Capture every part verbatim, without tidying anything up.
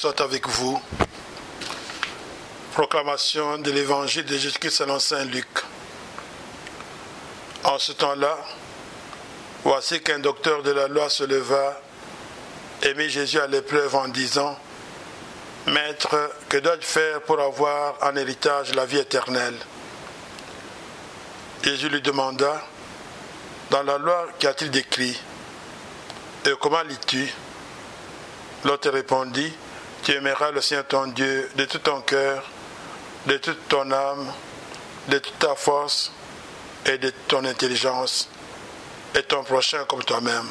soit avec vous. Proclamation de l'évangile de Jésus-Christ selon saint Luc. En ce temps-là, voici qu'un docteur de la loi se leva et mit Jésus à l'épreuve en disant : Maître, que dois-je faire pour avoir en héritage la vie éternelle ? Jésus lui demanda : Dans la loi, qu'y a-t-il d'écrit ? Et comment lis-tu ? L'autre répondit : Tu aimeras le Seigneur ton Dieu de tout ton cœur, de toute ton âme, de toute ta force et de ton intelligence, et ton prochain comme toi-même.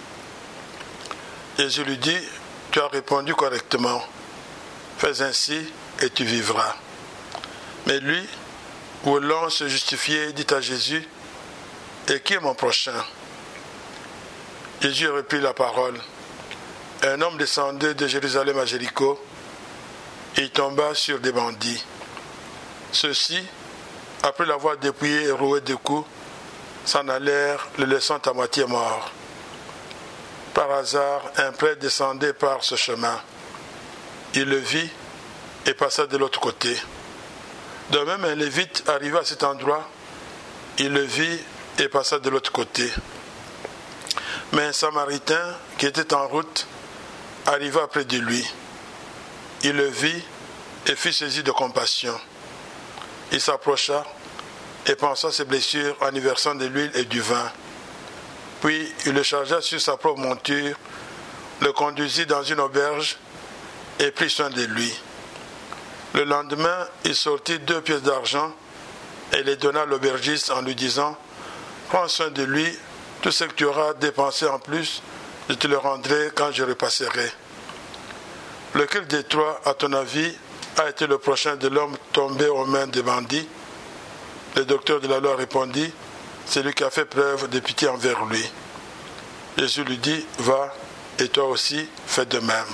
Jésus lui dit : Tu as répondu correctement. Fais ainsi et tu vivras. Mais lui, voulant se justifier, dit à Jésus : Et qui est mon prochain ? Jésus reprit la parole. Un homme descendait de Jérusalem à Jéricho. Il tomba sur des bandits. Ceux-ci, après l'avoir dépouillé et roué de coups, s'en allèrent, le laissant à moitié mort. Par hasard, un prêtre descendait par ce chemin. Il le vit et passa de l'autre côté. De même, un lévite arriva à cet endroit. Il le vit et passa de l'autre côté. Mais un samaritain qui était en route arriva près de lui. Il le vit et fut saisi de compassion. Il s'approcha et pansa ses blessures en y versant de l'huile et du vin. Puis il le chargea sur sa propre monture, le conduisit dans une auberge et prit soin de lui. Le lendemain, il sortit deux pièces d'argent et les donna à l'aubergiste en lui disant : Prends soin de lui, tout ce que tu auras dépensé en plus, je te le rendrai quand je repasserai. Lequel des trois, à ton avis, a été le prochain de l'homme tombé aux mains des bandits ? Le docteur de la loi répondit : Celui qui a fait preuve de pitié envers lui. Jésus lui dit : Va, et toi aussi, fais de même.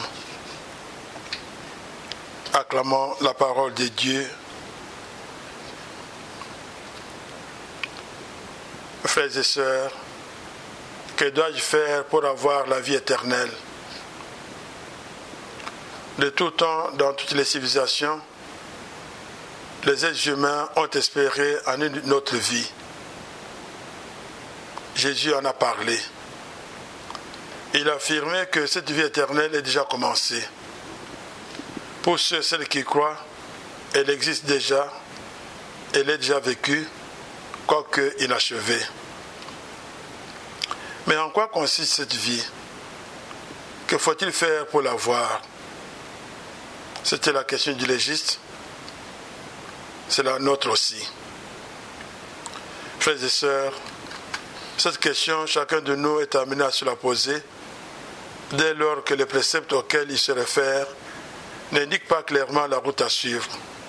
Acclamons la parole de Dieu. Frères et sœurs, que dois-je faire pour avoir la vie éternelle ? De tout temps, dans toutes les civilisations, les êtres humains ont espéré en une autre vie. Jésus en a parlé. Il a affirmé que cette vie éternelle est déjà commencée. Pour ceux et celles qui croient, elle existe déjà, elle est déjà vécue, quoique inachevée. Mais en quoi consiste cette vie ? Que faut-il faire pour l'avoir ? C'était la question du légiste. C'est la nôtre aussi. Frères et sœurs, cette question, chacun de nous est amené à se la poser dès lors que les préceptes auxquels il se réfère n'indiquent pas clairement la route à suivre.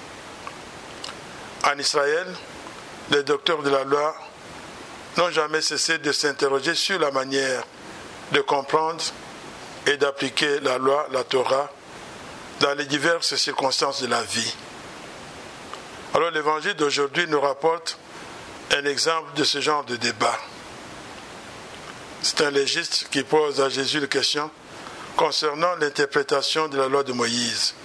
En Israël, les docteurs de la loi n'ont jamais cessé de s'interroger sur la manière de comprendre et d'appliquer la loi, la Torah, dans les diverses circonstances de la vie. Alors l'évangile d'aujourd'hui nous rapporte un exemple de ce genre de débat. C'est un légiste qui pose à Jésus une question concernant l'interprétation de la loi de Moïse.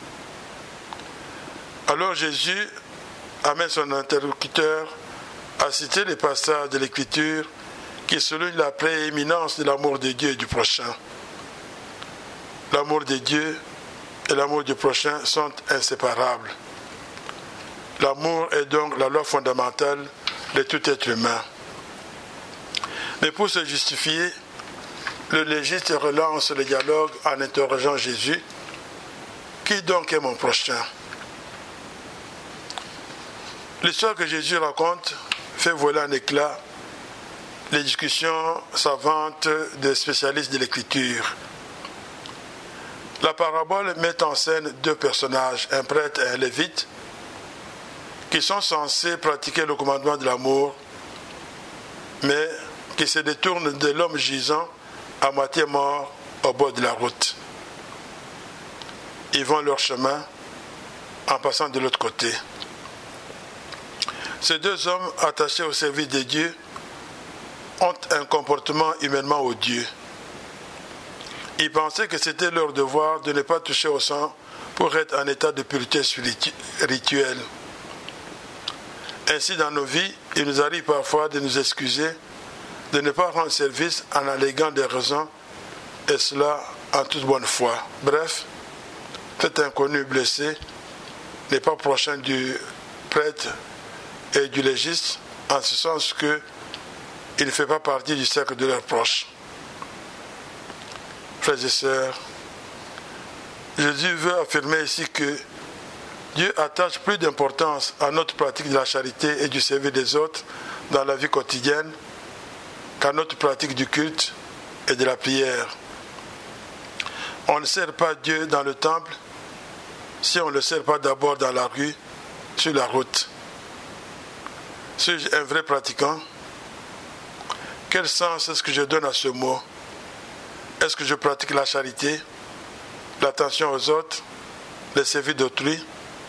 Alors Jésus amène son interlocuteur à citer les passages de l'Écriture qui soulignent la prééminence de l'amour de Dieu et du prochain. L'amour de Dieu et l'amour du prochain sont inséparables. L'amour est donc la loi fondamentale de tout être humain. Mais pour se justifier, le légiste relance le dialogue en interrogeant Jésus : Qui donc est mon prochain ? L'histoire que Jésus raconte fait voler en éclats les discussions savantes des spécialistes de l'Écriture. La parabole met en scène deux personnages, un prêtre et un lévite, qui sont censés pratiquer le commandement de l'amour, mais qui se détournent de l'homme gisant à moitié mort au bord de la route. Ils vont leur chemin en passant de l'autre côté. Ces deux hommes attachés au service de Dieu ont un comportement humainement odieux. Ils pensaient que c'était leur devoir de ne pas toucher au sang pour être en état de pureté rituelle. Ainsi, dans nos vies, il nous arrive parfois de nous excuser, de ne pas rendre service en alléguant des raisons, et cela en toute bonne foi. Bref, cet inconnu blessé n'est pas prochain du prêtre et du légiste, en ce sens qu'il ne fait pas partie du cercle de leurs proches. Frères et sœurs, Jésus veut affirmer ici que Dieu attache plus d'importance à notre pratique de la charité et du service des autres dans la vie quotidienne qu'à notre pratique du culte et de la prière. On ne sert pas Dieu dans le temple si on ne le sert pas d'abord dans la rue, sur la route. Suis-je un vrai pratiquant? Quel sens est-ce que je donne à ce mot? Est-ce que je pratique la charité, l'attention aux autres, le service d'autrui?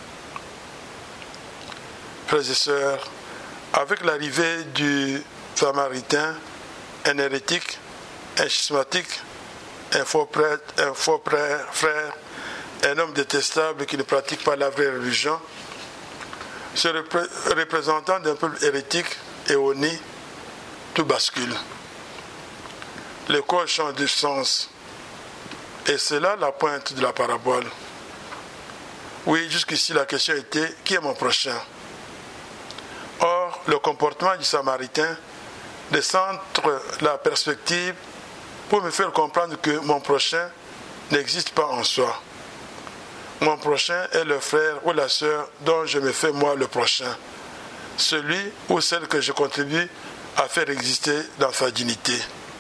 Frères et sœurs, avec l'arrivée du Samaritain, un hérétique, un schismatique, un faux prêtre, un faux prêtre, frère, un homme détestable qui ne pratique pas la vraie religion, ce repré- représentant d'un peuple hérétique et honni, tout bascule. Le corps change de sens. Et c'est là la pointe de la parabole. Oui, jusqu'ici la question était, qui est mon prochain? Or, le comportement du Samaritain décentre la perspective pour me faire comprendre que mon prochain n'existe pas en soi. Mon prochain est le frère ou la sœur dont je me fais moi le prochain, celui ou celle que je contribue à faire exister dans sa dignité.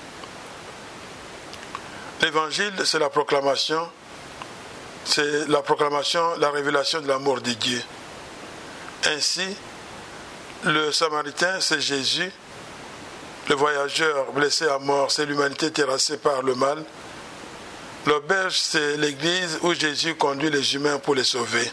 L'évangile, c'est la proclamation, c'est la proclamation, la révélation de l'amour de Dieu. Ainsi, le Samaritain, c'est Jésus. Le voyageur blessé à mort, c'est l'humanité terrassée par le mal. L'auberge, c'est l'église où Jésus conduit les humains pour les sauver.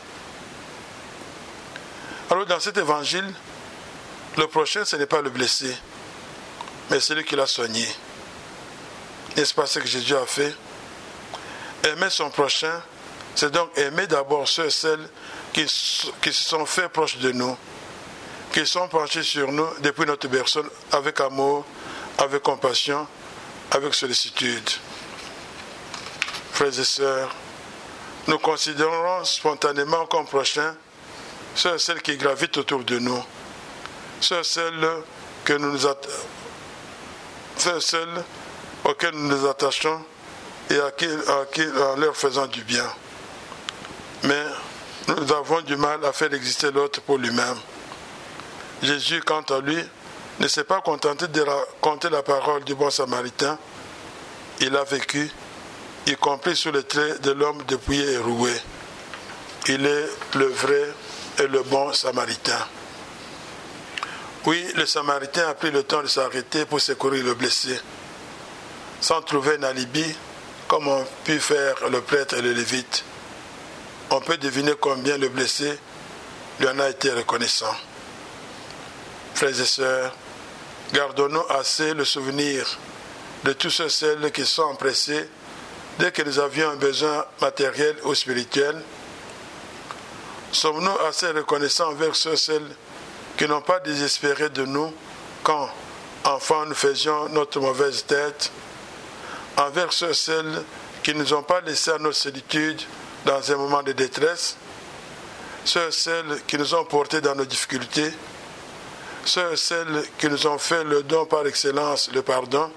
Alors, dans cet évangile, le prochain, ce n'est pas le blessé, mais celui qui l'a soigné. N'est-ce pas ce que Jésus a fait? Aimer son prochain, c'est donc aimer d'abord ceux et celles qui, qui se sont faits proches de nous, qui sont penchés sur nous depuis notre berceau avec amour, avec compassion, avec sollicitude. Frères et sœurs, nous considérons spontanément comme prochains ceux et celles qui gravitent autour de nous, ceux et celles que nous nous att- ceux et celles auxquels nous nous attachons et à qui, à qui, en leur faisant du bien. Mais nous avons du mal à faire exister l'autre pour lui-même. Jésus, quant à lui, ne s'est pas contenté de raconter la parole du bon Samaritain. Il a vécu, y compris sous les traits de l'homme dépouillé et roué. Il est le vrai et le bon Samaritain. Oui, le Samaritain a pris le temps de s'arrêter pour secourir le blessé, sans trouver un alibi, comme ont pu faire le prêtre et le lévite. On peut deviner combien le blessé lui en a été reconnaissant. Frères et sœurs, gardons-nous assez le souvenir de tous ceux et celles qui sont empressés dès que nous avions un besoin matériel ou spirituel. Sommes-nous assez reconnaissants envers ceux et celles qui n'ont pas désespéré de nous quand, enfants, nous faisions notre mauvaise tête, envers ceux et celles qui ne nous ont pas laissé à notre solitude dans un moment de détresse, ceux et celles qui nous ont portés dans nos difficultés, ceux et celles qui nous ont fait le don par excellence, le pardon.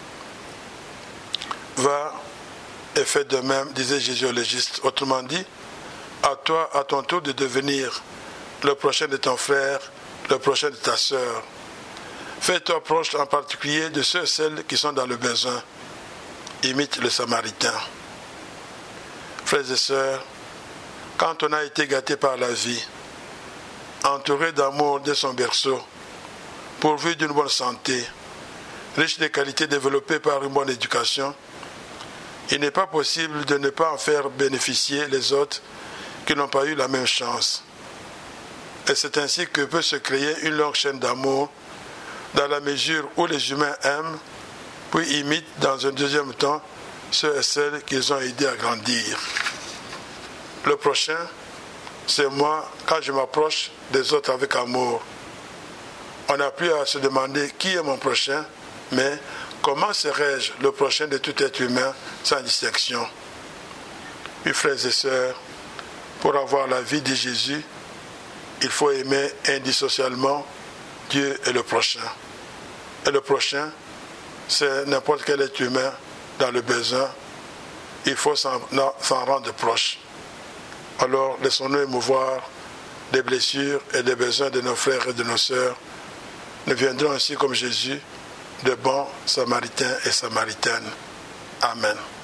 Va et fais de même, disait Jésus au légiste. Autrement dit, à toi, à ton tour, de devenir le prochain de ton frère, le prochain de ta sœur. Fais-toi proche en particulier de ceux et celles qui sont dans le besoin. Imite le Samaritain. Frères et sœurs, quand on a été gâté par la vie, entouré d'amour dès son berceau, pourvu d'une bonne santé, riche des qualités développées par une bonne éducation, il n'est pas possible de ne pas en faire bénéficier les autres qui n'ont pas eu la même chance. Et c'est ainsi que peut se créer une longue chaîne d'amour dans la mesure où les humains aiment, puis imitent dans un deuxième temps ceux et celles qu'ils ont aidés à grandir. Le prochain, c'est moi quand je m'approche des autres avec amour. On n'a plus à se demander qui est mon prochain, mais comment serais-je le prochain de tout être humain sans distinction. Mes frères et sœurs, pour avoir la vie de Jésus, il faut aimer indissociablement Dieu et le prochain. Et le prochain, c'est n'importe quel être humain dans le besoin. Il faut s'en, s'en rendre proche. Alors, laissons-nous émouvoir des blessures et des besoins de nos frères et de nos sœurs. Nous viendrons ainsi comme Jésus, de bons samaritains et samaritaines. Amen.